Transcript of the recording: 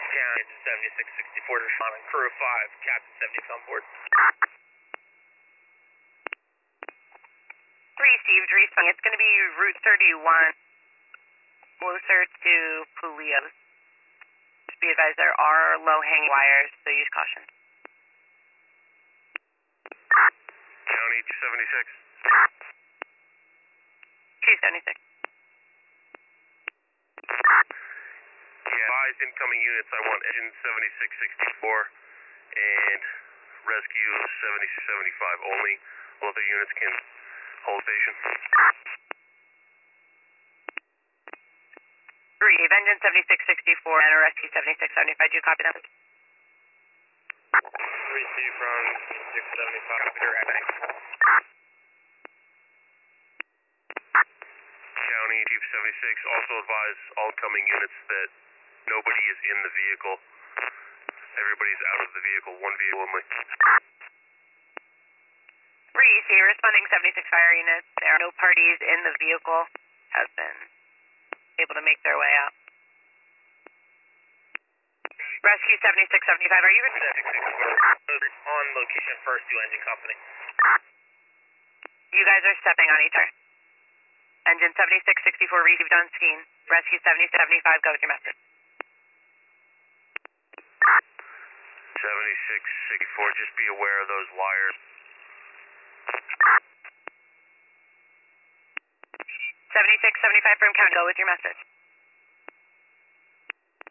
County, 7664 to respond on crew 5, Captain 70 on board. Received, responding. It's going to be Route 31, closer to Pulios. Just be advised there are low-hanging wires, so use caution. County 276. 276. Advise incoming units, I want engine 7664 and rescue 7075 only. All other units can hold station. Receive, engine 7664 and a rescue 7675. Do you copy that? Receive from 675, direct. County Chief 76, also advise all coming units that nobody is in the vehicle. Everybody's out of the vehicle, one vehicle only. Receive, responding 76 fire units. There are no parties in the vehicle. Have been able to make their way out. Rescue 7675, are you on location, first to engine company. You guys are stepping on each other. Engine 7664 received on scene. Rescue 7075, go with your message. 7664, just be aware of those wires. 7675 from County, go with your message.